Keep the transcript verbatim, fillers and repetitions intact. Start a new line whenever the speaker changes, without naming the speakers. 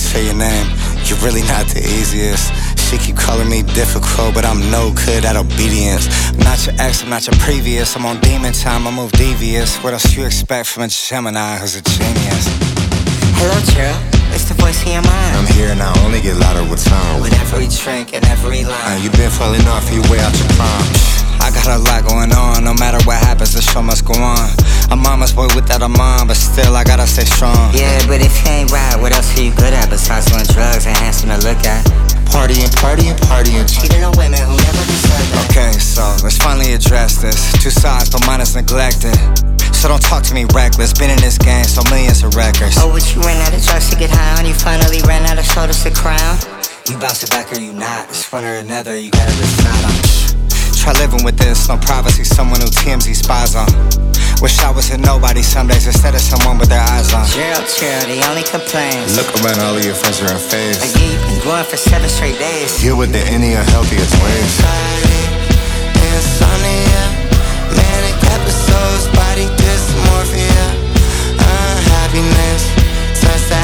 say your name. You're really not the easiest. She keep calling me difficult, but I'm no good at obedience. I'm not your ex, I'm not your previous. I'm on demon time, I move devious. What else you expect from a Gemini who's a genius?
Hello, Gerald. It's the voice in your mind.
I'm here and I only get louder with time.
With every drink and every line.
Uh, you been falling off, you way out your prime. I got a lot going on, no matter what happens, the show must go on. I'm mama's boy without a mom, but still I gotta stay strong.
Yeah, but if you ain't right, what else are you good at besides doing drugs and handsome to look at?
Partying, partying, partying,
cheating on women who never deserve that.
Okay, so let's finally address this. Two sides, but mine is neglected. So don't talk to me reckless. Been in this game, so millions of records.
Oh, but you ran out of drugs to get high on. You finally ran out of shoulders to crown. You bounce it back or you not. It's one or another, you gotta decide on.
Try living with this, no privacy, someone who T M Z spies on. Wish I was a nobody some days instead of someone with their eyes on.
Gerald, Gerald, the only complaints.
Look around, all of your friends are in phase.
Like yeah, you've been going for seven straight days.
You're with the any unhealthiest ways.
Insomnia, manic episodes, body dysmorphia, unhappiness, sunset.